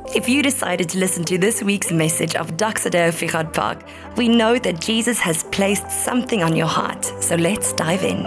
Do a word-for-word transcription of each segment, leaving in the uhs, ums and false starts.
If you decided to listen to this week's message of Doxodeo Fichard Park, we know that Jesus has placed something on your heart. So let's dive in.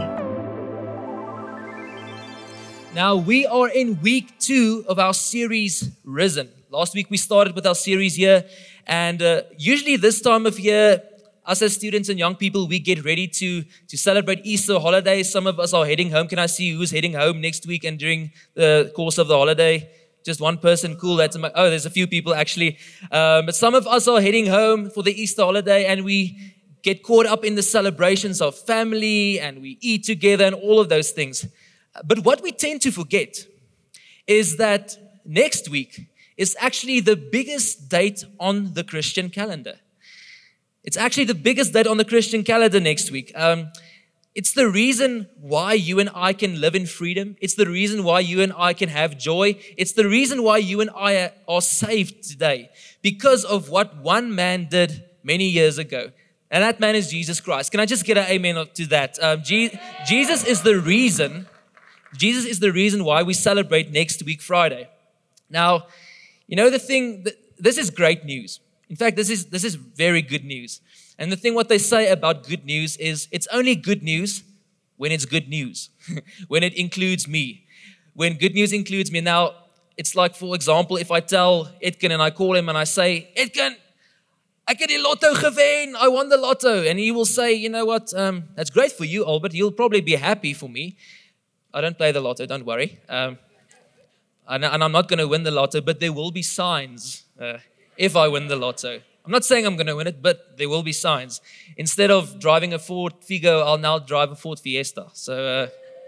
Now, we are in week two of our series, Risen. Last week we started with our series here, and uh, usually this time of year, us as students and young people, we get ready to, to celebrate Easter holidays. Some of us are heading home. Can I see who's heading home next week and during the course of the holiday? Just one person, cool. That's my, oh, there's a few people actually. Um, but some of us are heading home for the Easter holiday, and we get caught up in the celebrations of family, and we eat together and all of those things. But what we tend to forget is that next week is actually the biggest date on the Christian calendar. It's actually the biggest date on the Christian calendar next week. Um, It's the reason why you and I can live in freedom. It's the reason why you and I can have joy. It's the reason why you and I are saved today, because of what one man did many years ago. And that man is Jesus Christ. Can I just get an amen to that? Um, Je- Jesus is the reason, Jesus is the reason why we celebrate next week, Friday. Now, you know the thing, this is great news. In fact, this is this is very good news. And the thing what they say about good news is it's only good news when it's good news, when it includes me, when good news includes me. Now, it's like, for example, if I tell Edkin and I call him and I say, Edkin, ek het die lotto gewen, I won the lotto. And he will say, you know what, um, that's great for you, Albert. You'll probably be happy for me. I don't play the lotto, don't worry. Um, and, and I'm not going to win the lotto, but there will be signs uh, if I win the lotto. I'm not saying I'm going to win it, but there will be signs. Instead of driving a Ford Figo, I'll now drive a Ford Fiesta. So, uh,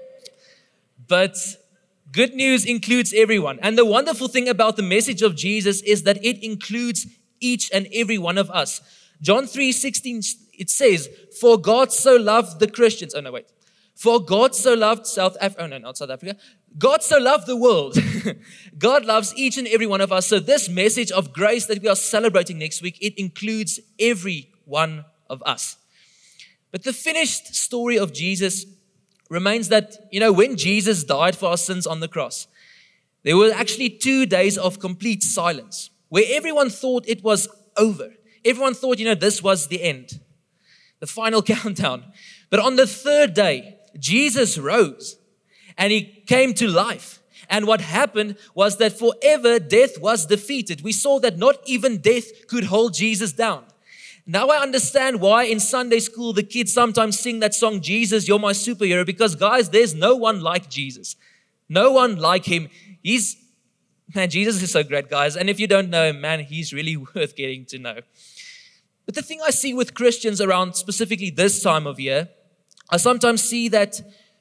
but good news includes everyone. And the wonderful thing about the message of Jesus is that it includes each and every one of us. John three sixteen, it says, for God so loved the Christians. Oh, no, wait. For God so loved South Africa. Oh, no, not South Africa. God so loved the world. God loves each and every one of us. So this message of grace that we are celebrating next week, it includes every one of us. But the finished story of Jesus remains that, you know, when Jesus died for our sins on the cross, there were actually two days of complete silence where everyone thought it was over. Everyone thought, you know, this was the end, the final countdown. But on the third day, Jesus rose and he came to life. And what happened was that forever death was defeated. We saw that not even death could hold Jesus down. Now I understand why in Sunday school the kids sometimes sing that song, Jesus, you're my superhero. Because guys, there's no one like Jesus. No one like him. He's, man, Jesus is so great, guys. And if you don't know him, man, he's really worth getting to know. But the thing I see with Christians around specifically this time of year, I sometimes see that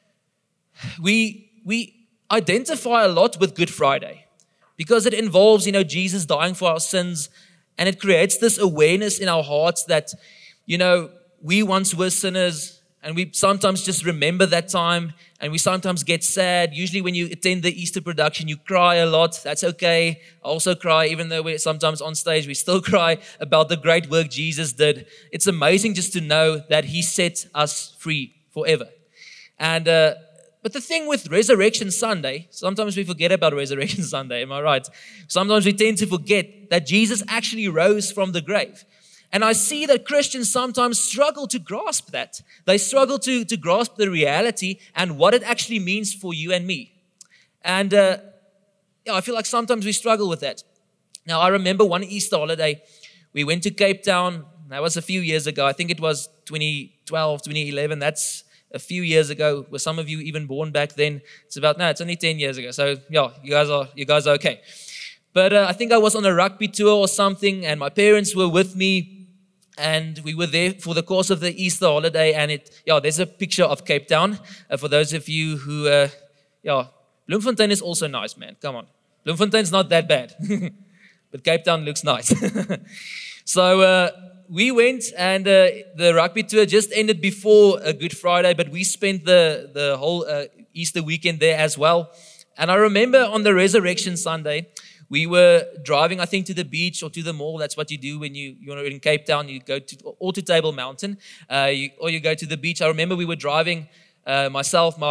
we we identify a lot with Good Friday because it involves, you know, Jesus dying for our sins, and it creates this awareness in our hearts that, you know, we once were sinners, and we sometimes just remember that time, and we sometimes get sad. Usually when you attend the Easter production, you cry a lot. That's okay. I also cry, even though we're sometimes on stage, we still cry about the great work Jesus did. It's amazing just to know that he set us free forever. And uh, but the thing with Resurrection Sunday, sometimes we forget about Resurrection Sunday, am I right? Sometimes we tend to forget that Jesus actually rose from the grave. And I see that Christians sometimes struggle to grasp that. They struggle to, to grasp the reality and what it actually means for you and me. And uh, yeah, I feel like sometimes we struggle with that. Now, I remember one Easter holiday, we went to Cape Town. That was a few years ago. I think it was twenty twelve, twenty eleven. That's a few years ago. Were some of you even born back then? It's about, no, it's only ten years ago. So yeah, you guys are, you guys are okay. But uh, I think I was on a rugby tour or something, and my parents were with me, and we were there for the course of the Easter holiday. And it, yeah, there's a picture of Cape Town. Uh, for those of you who, uh, yeah, Bloemfontein is also nice, man. Come on. Bloemfontein's not that bad. But Cape Town looks nice. So uh, we went, and uh, the rugby tour just ended before uh, Good Friday, but we spent the, the whole uh, Easter weekend there as well. And I remember on the Resurrection Sunday, we were driving, I think, to the beach or to the mall. That's what you do when you, you're in Cape Town. You go to, or to Table Mountain, uh, you, or you go to the beach. I remember we were driving, uh, myself, my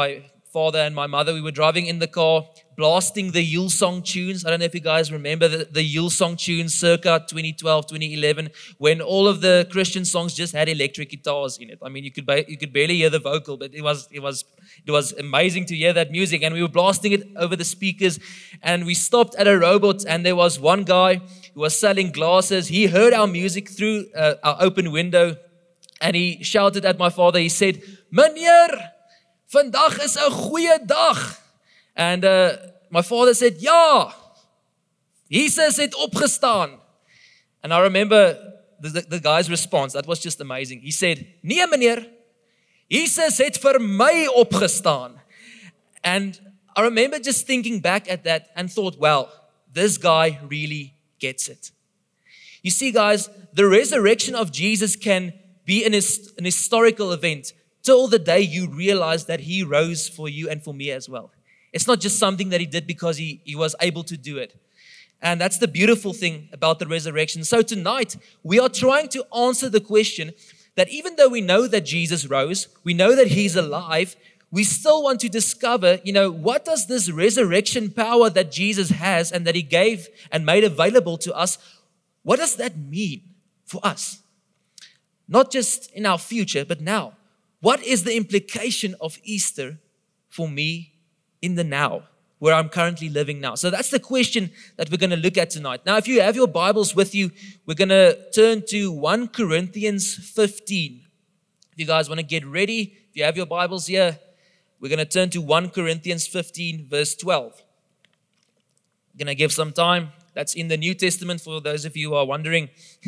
father and my mother, we were driving in the car, blasting the Hillsong tunes. I don't know if you guys remember the, the Hillsong tunes circa twenty twelve, twenty eleven, when all of the Christian songs just had electric guitars in it. I mean, you could ba- you could barely hear the vocal, but it was it was it was amazing to hear that music. And we were blasting it over the speakers, and we stopped at a robot, and there was one guy who was selling glasses. He heard our music through uh, our open window, and he shouted at my father. He said, "Meneer, vandag is 'n goeie dag." And uh, my father said, "Ja, Jesus het opgestaan." And I remember the, the, the guy's response. That was just amazing. He said, "Nee meneer, Jesus het vir my opgestaan." And I remember just thinking back at that and thought, wow, this guy really gets it. You see, guys, the resurrection of Jesus can be an, his, an historical event till the day you realize that he rose for you and for me as well. It's not just something that he did because he, he was able to do it. And that's the beautiful thing about the resurrection. So tonight, we are trying to answer the question that even though we know that Jesus rose, we know that he's alive, we still want to discover, you know, what does this resurrection power that Jesus has and that he gave and made available to us, what does that mean for us? Not just in our future, but now. What is the implication of Easter for me in the now, where I'm currently living now? So that's the question that we're going to look at tonight. Now, if you have your Bibles with you, we're going to turn to First Corinthians fifteen. If you guys want to get ready, if you have your Bibles here, we're going to turn to First Corinthians fifteen, verse twelve. I'm going to give some time. That's in the New Testament for those of you who are wondering.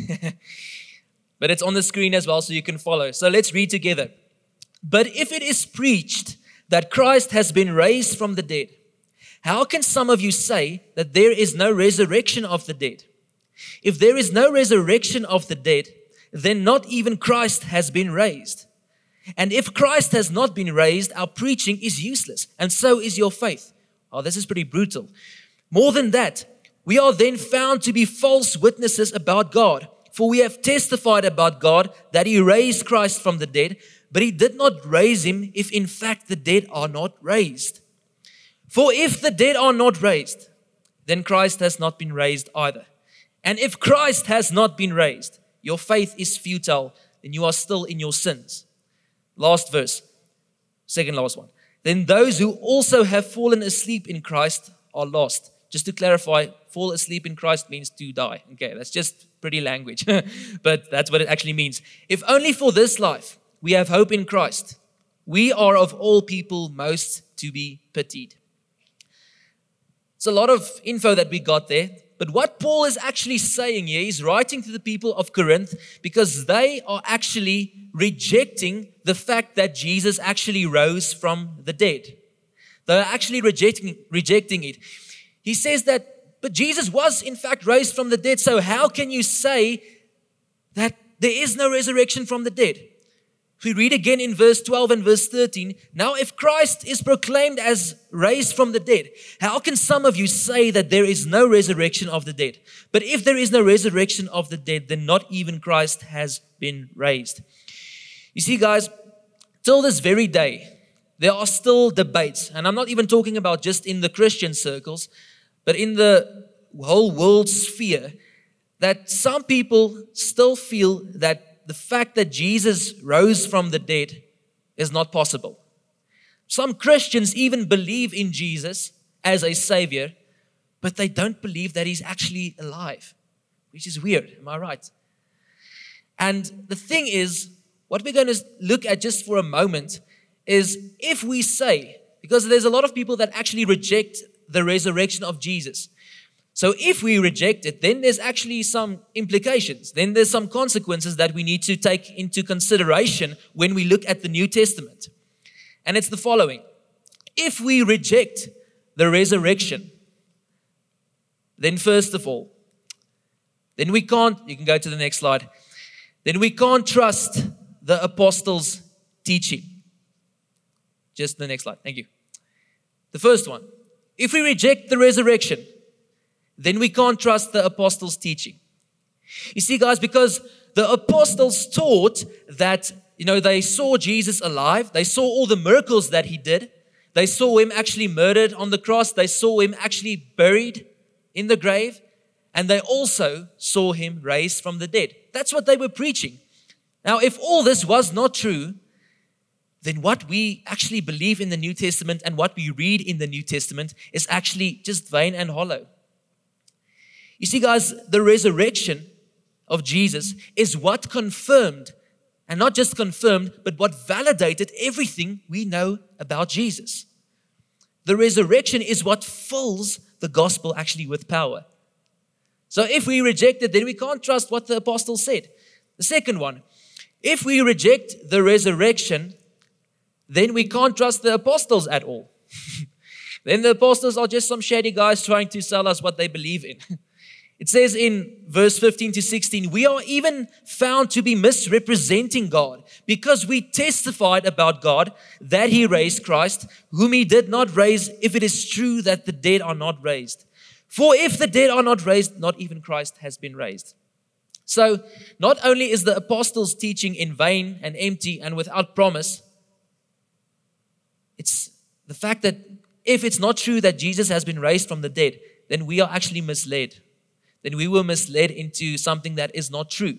But it's on the screen as well, so you can follow. So let's read together. "But if it is preached that Christ has been raised from the dead, how can some of you say that there is no resurrection of the dead? If there is no resurrection of the dead, then not even Christ has been raised. And if Christ has not been raised, our preaching is useless, and so is your faith." Oh, this is pretty brutal. "More than that, we are then found to be false witnesses about God. For we have testified about God that he raised Christ from the dead, but he did not raise him if in fact the dead are not raised. For if the dead are not raised, then Christ has not been raised either. And if Christ has not been raised, your faith is futile, and you are still in your sins." Last verse, second last one. "Then those who also have fallen asleep in Christ are lost." Just to clarify, fall asleep in Christ means to die. Okay, that's just pretty language, but that's what it actually means. "If only for this life we have hope in Christ, we are of all people most to be pitied." It's a lot of info that we got there, but what Paul is actually saying here, he's writing to the people of Corinth because they are actually rejecting the fact that Jesus actually rose from the dead. They're actually rejecting, rejecting it. He says that, but Jesus was in fact raised from the dead, so how can you say that there is no resurrection from the dead? If we read again in verse twelve and verse thirteen, "Now if Christ is proclaimed as raised from the dead, how can some of you say that there is no resurrection of the dead? But if there is no resurrection of the dead, then not even Christ has been raised." You see, guys, till this very day, there are still debates, and I'm not even talking about just in the Christian circles, but in the whole world sphere, that some people still feel that the fact that Jesus rose from the dead is not possible. Some Christians even believe in Jesus as a savior, but they don't believe that he's actually alive, which is weird. Am I right? And the thing is, what we're going to look at just for a moment is if we say, because there's a lot of people that actually reject the resurrection of Jesus. So if we reject it, then there's actually some implications. Then there's some consequences that we need to take into consideration when we look at the New Testament. And it's the following. If we reject the resurrection, then first of all, then we can't, you can go to the next slide, then we can't trust the apostles' teaching. Just the next slide, thank you. The first one, if we reject the resurrection, then we can't trust the apostles' teaching. You see, guys, because the apostles taught that, you know, they saw Jesus alive, they saw all the miracles that he did, They saw him actually murdered on the cross. They saw him actually buried in the grave. And they also saw him raised from the dead. That's what they were preaching. Now, if all this was not true, then what we actually believe in the New Testament and what we read in the New Testament is actually just vain and hollow. You see, guys, the resurrection of Jesus is what confirmed, and not just confirmed, but what validated everything we know about Jesus. The resurrection is what fills the gospel actually with power. So if we reject it, then we can't trust what the apostles said. The second one, if we reject the resurrection, then we can't trust the apostles at all. Then the apostles are just some shady guys trying to sell us what they believe in. It says in verse fifteen to sixteen, we are even found to be misrepresenting God because we testified about God that he raised Christ, whom he did not raise, if it is true that the dead are not raised. For if the dead are not raised, not even Christ has been raised. So not only is the apostles' teaching in vain and empty and without promise, it's the fact that if it's not true that Jesus has been raised from the dead, then we are actually misled. Then we were misled into something that is not true.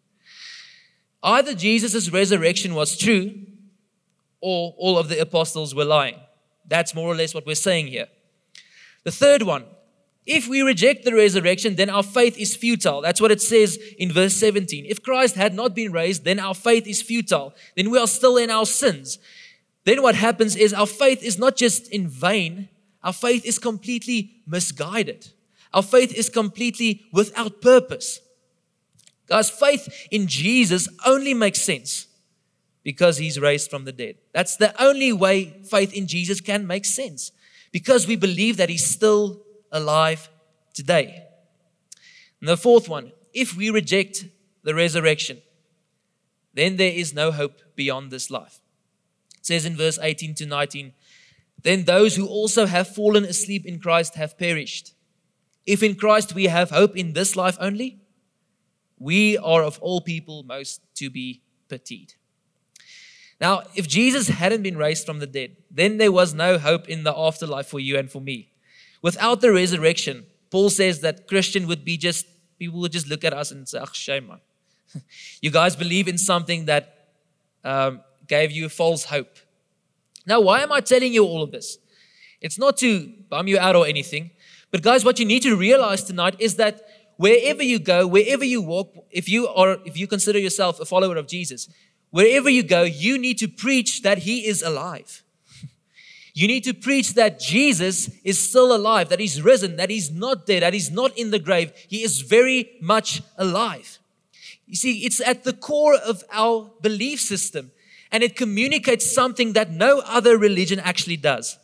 Either Jesus' resurrection was true, or all of the apostles were lying. That's more or less what we're saying here. The third one, if we reject the resurrection, then our faith is futile. That's what it says in verse seventeen. If Christ had not been raised, then our faith is futile. Then we are still in our sins. Then what happens is our faith is not just in vain, our faith is completely misguided. Our faith is completely without purpose. Guys, faith in Jesus only makes sense because he's raised from the dead. That's the only way faith in Jesus can make sense, because we believe that he's still alive today. And the fourth one, if we reject the resurrection, then there is no hope beyond this life. It says in verse eighteen to nineteen, then those who also have fallen asleep in Christ have perished. If in Christ we have hope in this life only, we are of all people most to be pitied. Now, if Jesus hadn't been raised from the dead, then there was no hope in the afterlife for you and for me. Without the resurrection, Paul says that Christian would be just, people would just look at us and say, "Ach, shame, man. You guys believe in something that um, gave you false hope." Now, why am I telling you all of this? It's not to bum you out or anything. But guys, what you need to realize tonight is that wherever you go, wherever you walk, if you are, if you consider yourself a follower of Jesus, wherever you go, you need to preach that he is alive. You need to preach that Jesus is still alive, that he's risen, that he's not dead, that he's not in the grave. He is very much alive. You see, it's at the core of our belief system, and it communicates something that no other religion actually does.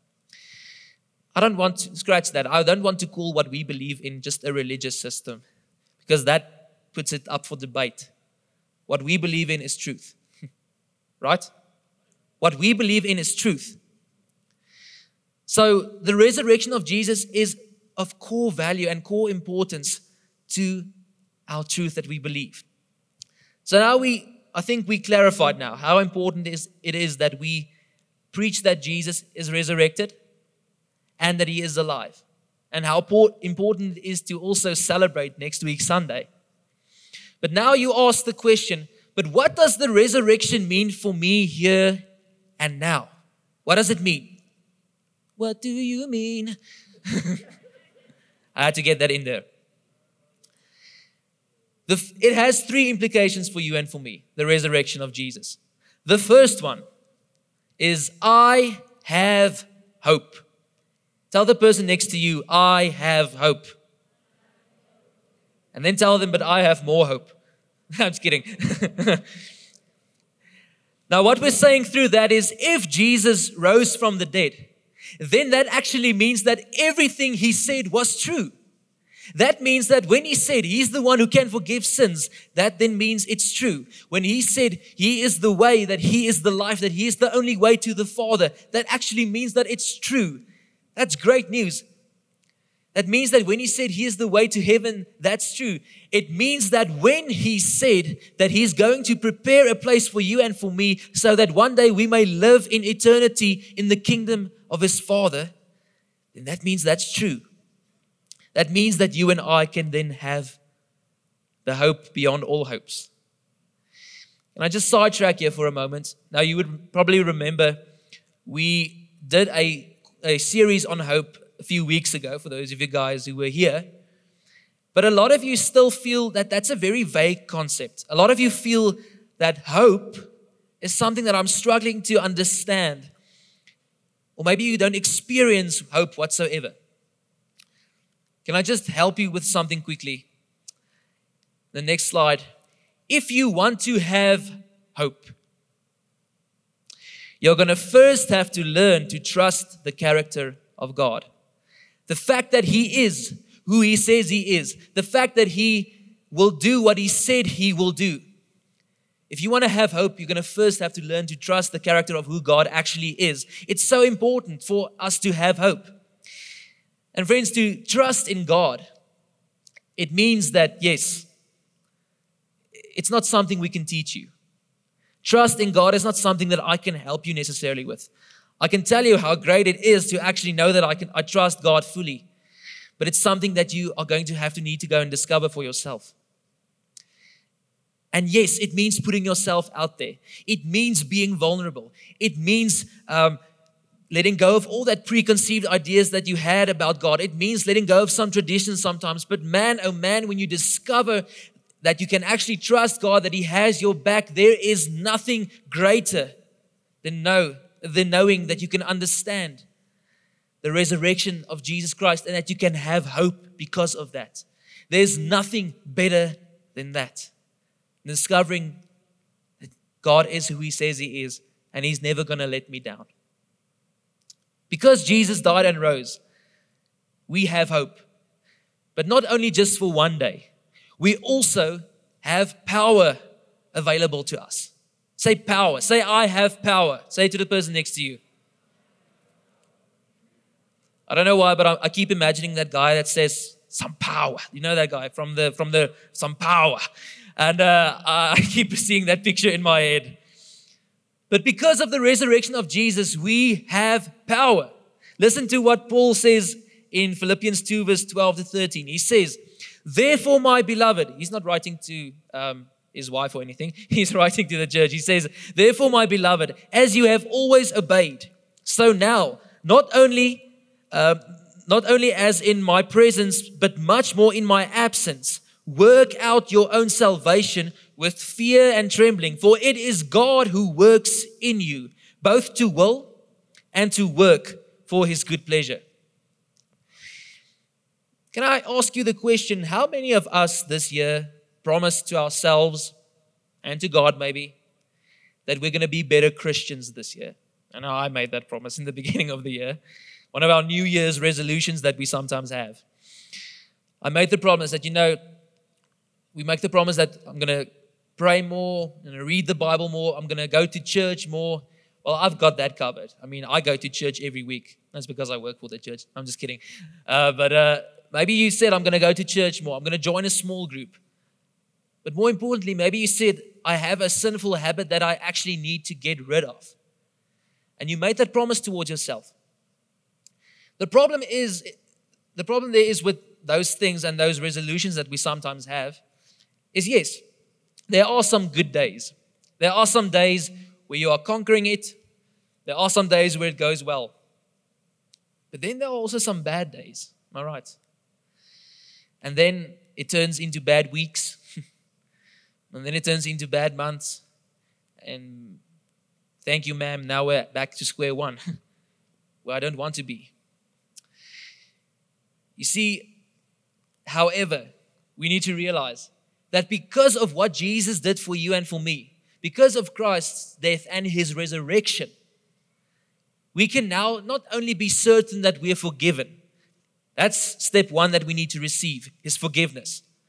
I don't want to scratch that. I don't want to call what we believe in just a religious system, because that puts it up for debate. What we believe in is truth, right? What we believe in is truth. So the resurrection of Jesus is of core value and core importance to our truth that we believe. So now we, I think we clarified now how important is it is that we preach that Jesus is resurrected and that he is alive, and how important it is to also celebrate next week Sunday. But now you ask the question, but what does the resurrection mean for me here and now? What does it mean? What do you mean? I had to get that in there. The, it has three implications for you and for me, the resurrection of Jesus. The first one is I have hope. Tell the person next to you, I have hope. And then tell them, but I have more hope. I'm just kidding. Now, what we're saying through that is, if Jesus rose from the dead, then that actually means that everything he said was true. That means that when he said he's the one who can forgive sins, that then means it's true. When he said he is the way, that he is the life, that he is the only way to the Father, that actually means that it's true. That's great news. That means that when he said, here's the way to heaven, that's true. It means that when he said that he's going to prepare a place for you and for me so that one day we may live in eternity in the kingdom of his Father, then that means that's true. That means that you and I can then have the hope beyond all hopes. And I just sidetrack here for a moment. Now you would probably remember we did a, a series on hope a few weeks ago, for those of you guys who were here. But a lot of you still feel that that's a very vague concept. A lot of you feel that hope is something that I'm struggling to understand. Or maybe you don't experience hope whatsoever. Can I just help you with something quickly? The next slide. If you want to have hope, you're going to first have to learn to trust the character of God. The fact that he is who he says he is. The fact that he will do what he said he will do. If you want to have hope, you're going to first have to learn to trust the character of who God actually is. It's so important for us to have hope. And friends, to trust in God, it means that, yes, it's not something we can teach you. Trust in God is not something that I can help you necessarily with. I can tell you how great it is to actually know that I can I trust God fully. But it's something that you are going to have to need to go and discover for yourself. And yes, it means putting yourself out there. It means being vulnerable. It means um, letting go of all that preconceived ideas that you had about God. It means letting go of some traditions sometimes. But man, oh man, when you discover that you can actually trust God, that he has your back, there is nothing greater than know, than knowing that you can understand the resurrection of Jesus Christ and that you can have hope because of that. There's nothing better than that. Discovering that God is who he says he is and he's never going to let me down. Because Jesus died and rose, we have hope. But not only just for one day. We also have power available to us. Say power. Say, I have power. Say it to the person next to you. I don't know why, but I, I keep imagining that guy that says, some power. You know that guy from the, from the, some power. And uh, I keep seeing that picture in my head. But because of the resurrection of Jesus, we have power. Listen to what Paul says in Philippians two, verse twelve to thirteen. He says, therefore, my beloved, he's not writing to um, his wife or anything. He's writing to the church. He says, therefore, my beloved, as you have always obeyed, so now, not only, uh, not only as in my presence, but much more in my absence, work out your own salvation with fear and trembling, for it is God who works in you, both to will and to work for his good pleasure. Can I ask you the question, how many of us this year promised to ourselves and to God maybe that we're going to be better Christians this year? I know I made that promise in the beginning of the year. One of our New Year's resolutions that we sometimes have. I made the promise that, you know, we make the promise that I'm going to pray more, I'm going to read the Bible more, I'm going to go to church more. Well, I've got that covered. I mean, I go to church every week. That's because I work for the church. I'm just kidding. Uh, but uh, maybe you said, I'm going to go to church more. I'm going to join a small group. But more importantly, maybe you said, I have a sinful habit that I actually need to get rid of. And you made that promise towards yourself. The problem is, the problem there is with those things and those resolutions that we sometimes have is, yes, there are some good days. There are some days where you are conquering it. There are some days where it goes well. But then there are also some bad days. Am I right? And then it turns into bad weeks. And then it turns into bad months. And thank you, ma'am. Now we're back to square one, where I don't want to be. You see, however, we need to realize that because of what Jesus did for you and for me, because of Christ's death and his resurrection, we can now not only be certain that we are forgiven. That's step one that we need to receive, is forgiveness.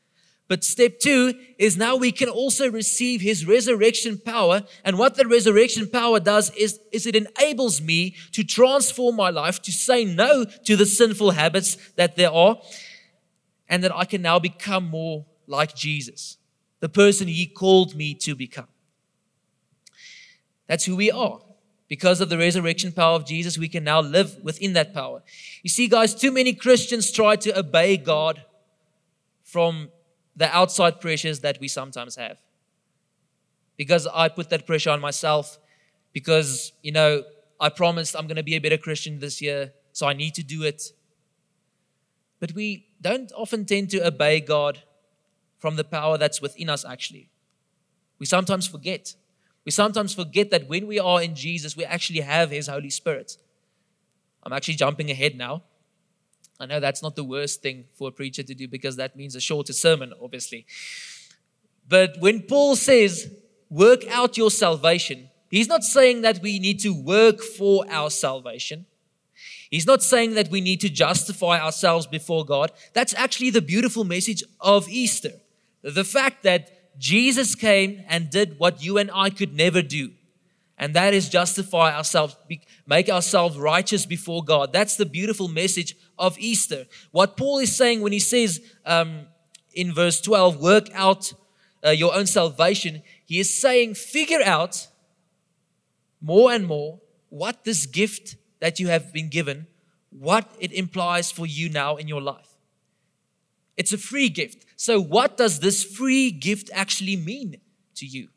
But step two is now we can also receive His resurrection power. And what the resurrection power does is, is it enables me to transform my life, to say no to the sinful habits that there are, and that I can now become more like Jesus, the person He called me to become. That's who we are. Because of the resurrection power of Jesus, we can now live within that power. You see, guys, too many Christians try to obey God from the outside pressures that we sometimes have. Because I put that pressure on myself, because, you know, I promised I'm going to be a better Christian this year, so I need to do it. But we don't often tend to obey God from the power that's within us, actually. We sometimes forget. We sometimes forget that when we are in Jesus, we actually have His Holy Spirit. I'm actually jumping ahead now. I know that's not the worst thing for a preacher to do, because that means a shorter sermon, obviously. But when Paul says, work out your salvation, he's not saying that we need to work for our salvation. He's not saying that we need to justify ourselves before God. That's actually the beautiful message of Easter. The fact that Jesus came and did what you and I could never do. And that is justify ourselves, make ourselves righteous before God. That's the beautiful message of Easter. What Paul is saying when he says um, in verse twelve, work out uh, your own salvation, he is saying, figure out more and more what this gift that you have been given, what it implies for you now in your life. It's a free gift. So what does this free gift actually mean to you?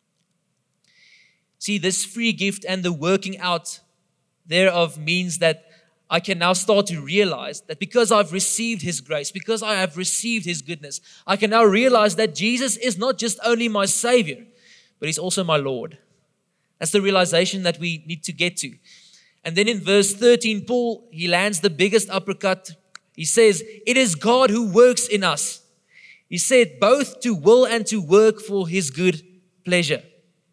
See, this free gift and the working out thereof means that I can now start to realize that because I've received His grace, because I have received His goodness, I can now realize that Jesus is not just only my Savior, but He's also my Lord. That's the realization that we need to get to. And then in verse thirteen, Paul, he lands the biggest uppercut. He says, it is God who works in us. He said, both to will and to work for His good pleasure.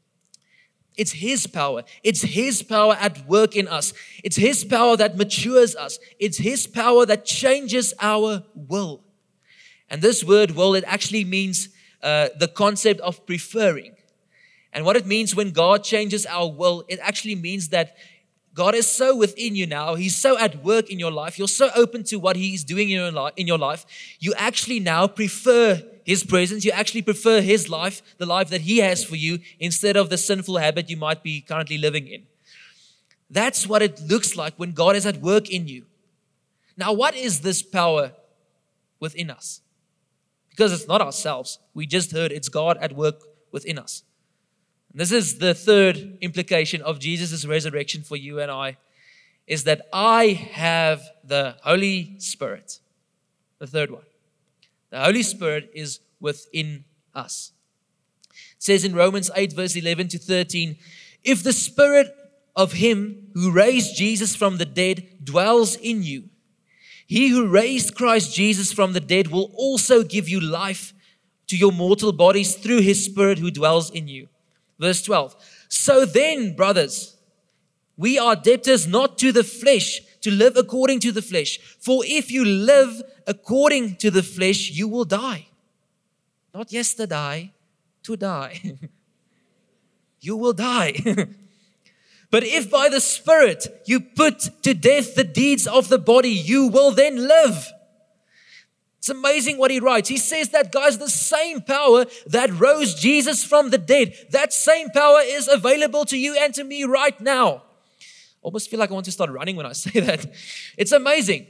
It's His power. It's His power at work in us. It's His power that matures us. It's His power that changes our will. And this word will, it actually means uh, the concept of preferring. And what it means when God changes our will, it actually means that God is so within you now. He's so at work in your life. You're so open to what He's doing in your life. In your life. You actually now prefer His presence. You actually prefer His life, the life that He has for you, instead of the sinful habit you might be currently living in. That's what it looks like when God is at work in you. Now, what is this power within us? Because it's not ourselves. We just heard it's God at work within us. This is the third implication of Jesus' resurrection for you and I, is that I have the Holy Spirit. The third one. The Holy Spirit is within us. It says in Romans eight, verse eleven to thirteen, if the Spirit of Him who raised Jesus from the dead dwells in you, He who raised Christ Jesus from the dead will also give you life to your mortal bodies through His Spirit who dwells in you. Verse twelve, so then, brothers, we are debtors not to the flesh, to live according to the flesh. For if you live according to the flesh, you will die. Not yesterday, to die. You will die. But if by the Spirit you put to death the deeds of the body, you will then live. It's amazing what he writes. He says that, guys, the same power that rose Jesus from the dead, that same power is available to you and to me right now. Almost feel like I want to start running when I say that. It's amazing.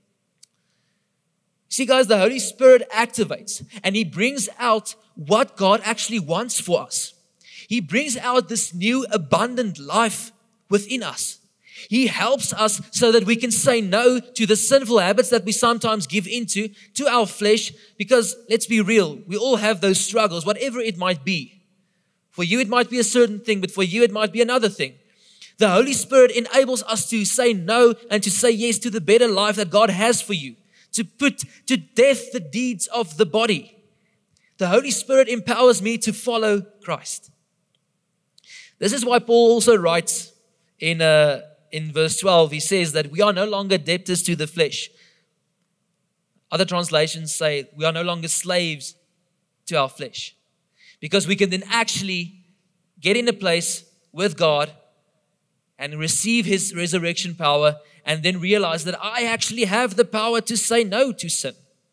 See, guys, the Holy Spirit activates and He brings out what God actually wants for us. He brings out this new abundant life within us. He helps us so that we can say no to the sinful habits that we sometimes give into, to our flesh, because let's be real, we all have those struggles, whatever it might be. For you, it might be a certain thing, but for you, it might be another thing. The Holy Spirit enables us to say no and to say yes to the better life that God has for you, to put to death the deeds of the body. The Holy Spirit empowers me to follow Christ. This is why Paul also writes in a In verse twelve, he says that we are no longer debtors to the flesh. Other translations say we are no longer slaves to our flesh. Because we can then actually get in a place with God and receive His resurrection power and then realize that I actually have the power to say no to sin.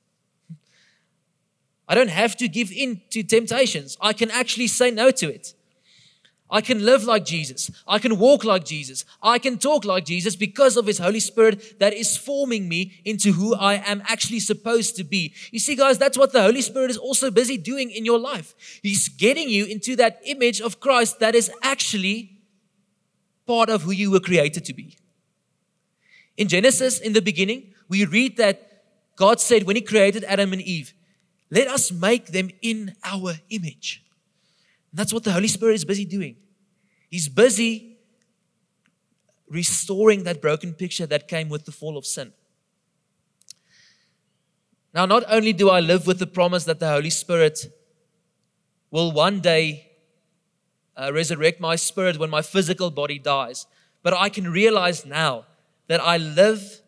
I don't have to give in to temptations. I can actually say no to it. I can live like Jesus. I can walk like Jesus. I can talk like Jesus because of His Holy Spirit that is forming me into who I am actually supposed to be. You see, guys, that's what the Holy Spirit is also busy doing in your life. He's getting you into that image of Christ that is actually part of who you were created to be. In Genesis, in the beginning, we read that God said when He created Adam and Eve, let us make them in our image. And that's what the Holy Spirit is busy doing. He's busy restoring that broken picture that came with the fall of sin. Now, not only do I live with the promise that the Holy Spirit will one day uh, resurrect my spirit when my physical body dies, but I can realize now that I live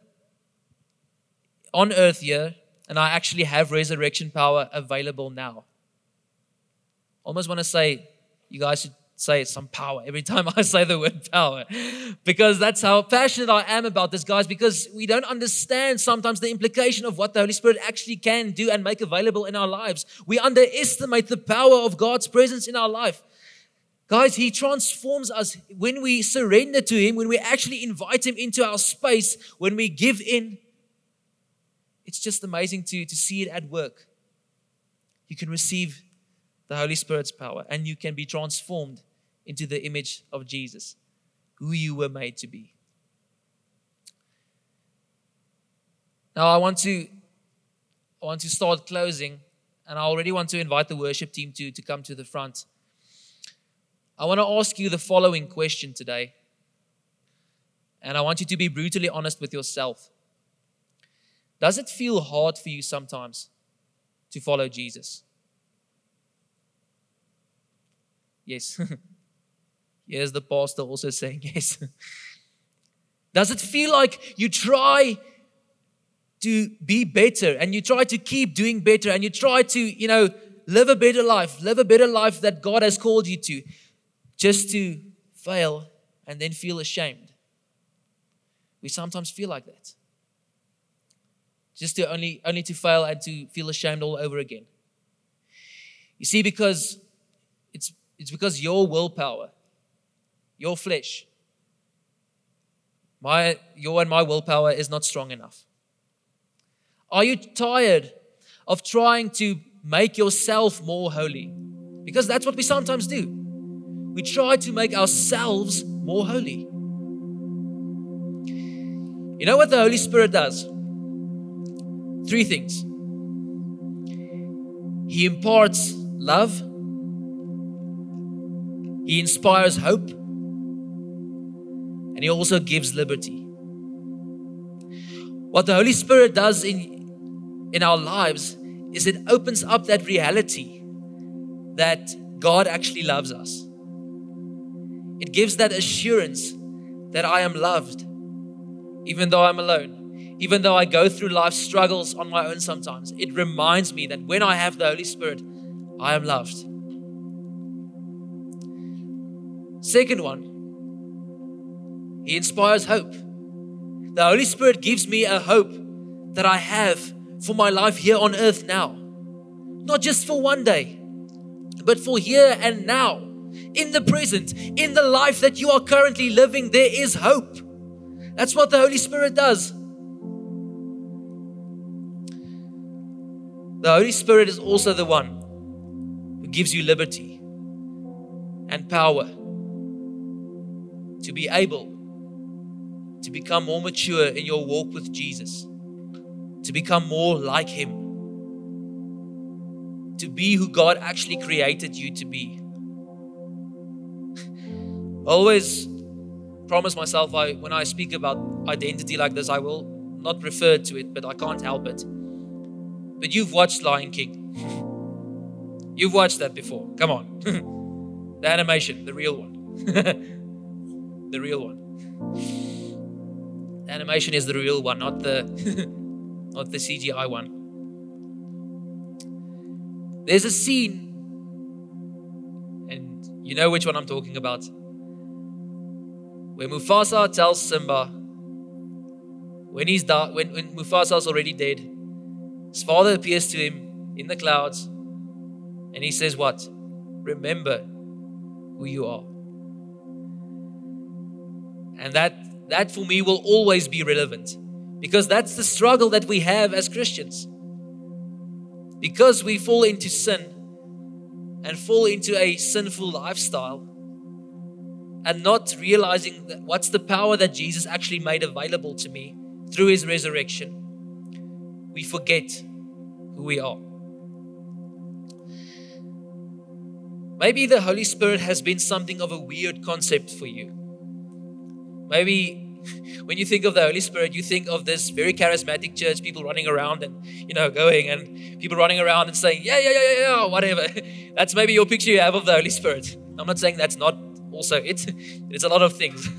on earth here and I actually have resurrection power available now. Almost want to say, you guys should say some power every time I say the word power, because that's how passionate I am about this, guys, because we don't understand sometimes the implication of what the Holy Spirit actually can do and make available in our lives. We underestimate the power of God's presence in our life. Guys, He transforms us when we surrender to Him, when we actually invite Him into our space, when we give in. It's just amazing to, to see it at work. You can receive the Holy Spirit's power, and you can be transformed into the image of Jesus, who you were made to be. Now, I want to, I want to start closing, and I already want to invite the worship team to, to come to the front. I want to ask you the following question today, and I want you to be brutally honest with yourself. Does it feel hard for you sometimes to follow Jesus? Yes. Here's the pastor also saying yes. Does it feel like you try to be better and you try to keep doing better and you try to, you know, live a better life, live a better life that God has called you to, just to fail and then feel ashamed? We sometimes feel like that. Just to only, only to fail and to feel ashamed all over again. You see, because it's It's because your willpower, your flesh, my, your and my willpower is not strong enough. Are you tired of trying to make yourself more holy? Because that's what we sometimes do. We try to make ourselves more holy. You know what the Holy Spirit does? Three things. He imparts love. He inspires hope, and He also gives liberty. What the Holy Spirit does in, in our lives is it opens up that reality that God actually loves us. It gives that assurance that I am loved, even though I'm alone, even though I go through life struggles on my own sometimes. It reminds me that when I have the Holy Spirit, I am loved. Second one, He inspires hope. The Holy Spirit gives me a hope that I have for my life here on earth now. Not just for one day, but for here and now. In the present, in the life that you are currently living, there is hope. That's what the Holy Spirit does. The Holy Spirit is also the one who gives you liberty and power to be able to become more mature in your walk with Jesus, to become more like Him, to be who God actually created you to be. I always promise myself I, when I speak about identity like this, I will not refer to it, but I can't help it. But you've watched Lion King. You've watched that before. Come on. The animation, the real one. The real one. The animation is the real one, not the not the C G I one. There's a scene, and you know which one I'm talking about, where Mufasa tells Simba, when he's da- when, when Mufasa's already dead, his father appears to him in the clouds, and he says what? Remember who you are. And that, that for me will always be relevant, because that's the struggle that we have as Christians. Because we fall into sin and fall into a sinful lifestyle and not realizing that what's the power that Jesus actually made available to me through His resurrection, we forget who we are. Maybe the Holy Spirit has been something of a weird concept for you. Maybe when you think of the Holy Spirit, you think of this very charismatic church, people running around and, you know, going and people running around and saying, yeah, yeah, yeah, yeah, yeah, whatever. That's maybe your picture you have of the Holy Spirit. I'm not saying that's not also it. It's a lot of things.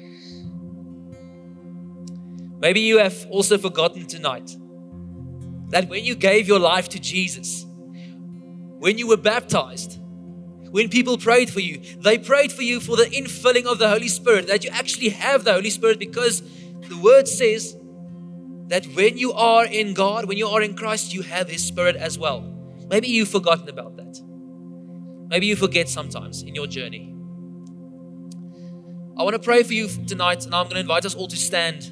Maybe you have also forgotten tonight that when you gave your life to Jesus, when you were baptized, when people prayed for you, they prayed for you for the infilling of the Holy Spirit, that you actually have the Holy Spirit, because the Word says that when you are in God, when you are in Christ, you have His Spirit as well. Maybe you've forgotten about that. Maybe you forget sometimes in your journey. I want to pray for you tonight, and I'm going to invite us all to stand.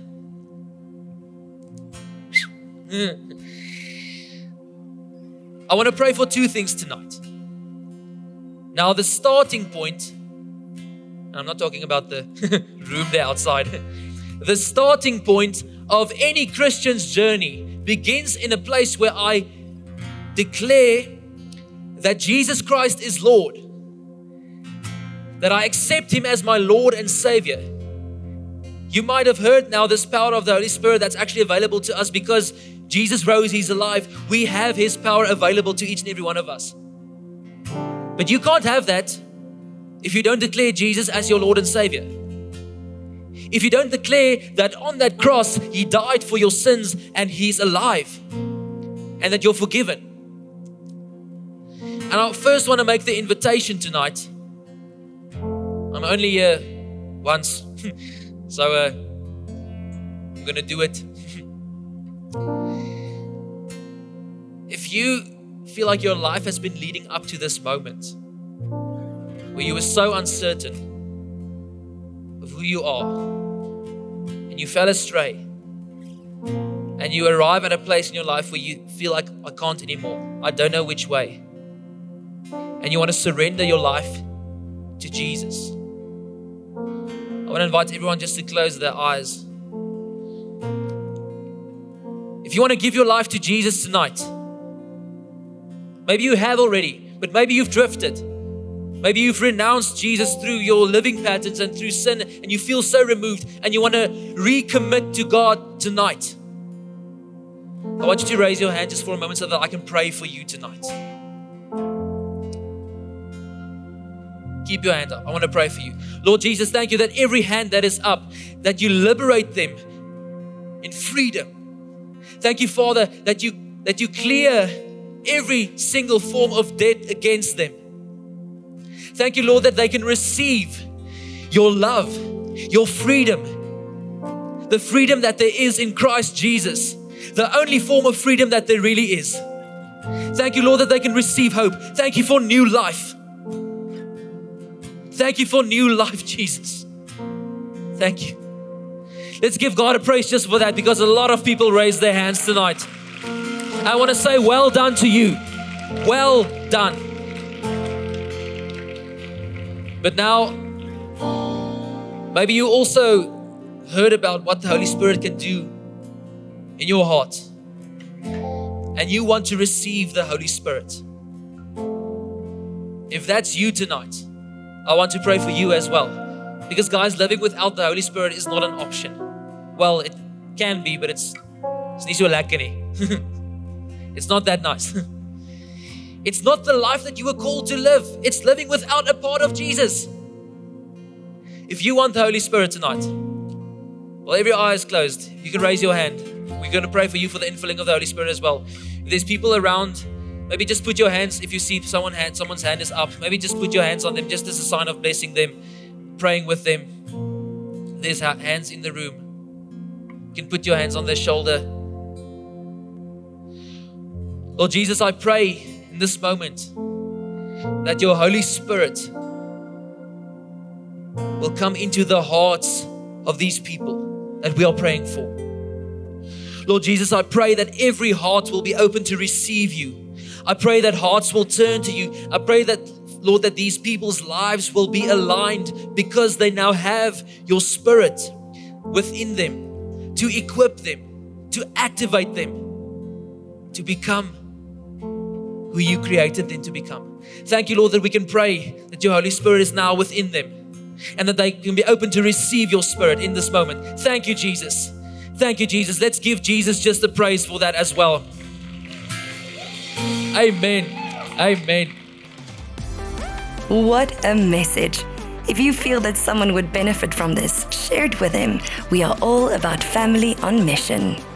I want to pray for two things tonight. Now, the starting point, and I'm not talking about the room there outside, the starting point of any Christian's journey begins in a place where I declare that Jesus Christ is Lord, that I accept Him as my Lord and Savior. You might have heard now this power of the Holy Spirit that's actually available to us because Jesus rose, He's alive. We have His power available to each and every one of us. But you can't have that if you don't declare Jesus as your Lord and Savior. If you don't declare that on that cross, He died for your sins and He's alive and that you're forgiven. And I first want to make the invitation tonight. I'm only here once, so uh, I'm going to do it. If you feel like your life has been leading up to this moment where you were so uncertain of who you are and you fell astray and you arrive at a place in your life where you feel like, I can't anymore, I don't know which way, and you want to surrender your life to Jesus, I want to invite everyone just to close their eyes. If you want to give your life to Jesus tonight, maybe you have already, but maybe you've drifted. Maybe you've renounced Jesus through your living patterns and through sin, and you feel so removed and you want to recommit to God tonight. I want you to raise your hand just for a moment so that I can pray for you tonight. Keep your hand up. I want to pray for you. Lord Jesus, thank you that every hand that is up, that you liberate them in freedom. Thank you, Father, that you that you clear every single form of debt against them. Thank you, Lord, that they can receive your love, your freedom, the freedom that there is in Christ Jesus, the only form of freedom that there really is. Thank you, Lord, that they can receive hope. Thank you for new life. Thank you for new life, Jesus. Thank you. Let's give God a praise just for that, because a lot of people raised their hands tonight. I want to say well done to you. Well done. But now, maybe you also heard about what the Holy Spirit can do in your heart, and you want to receive the Holy Spirit. If that's you tonight, I want to pray for you as well. Because guys, living without the Holy Spirit is not an option. Well, it can be, but it's it's nie so lekker nie. It's not that nice. It's not the life that you were called to live. It's living without a part of Jesus. If you want the Holy Spirit tonight, well, every eye is closed. You can raise your hand. We're going to pray for you for the infilling of the Holy Spirit as well. If there's people around, maybe just put your hands, if you see someone hand, someone's hand is up, maybe just put your hands on them just as a sign of blessing them, praying with them. There's hands in the room. You can put your hands on their shoulder. Lord Jesus, I pray in this moment that your Holy Spirit will come into the hearts of these people that we are praying for. Lord Jesus, I pray that every heart will be open to receive you. I pray that hearts will turn to you. I pray that, Lord, that these people's lives will be aligned because they now have your Spirit within them to equip them, to activate them, to become who you created them to become. Thank you, Lord, that we can pray that your Holy Spirit is now within them and that they can be open to receive your Spirit in this moment. Thank you, Jesus. Thank you, Jesus. Let's give Jesus just the praise for that as well. Amen. Amen. What a message. If you feel that someone would benefit from this, share it with them. We are all about family on mission.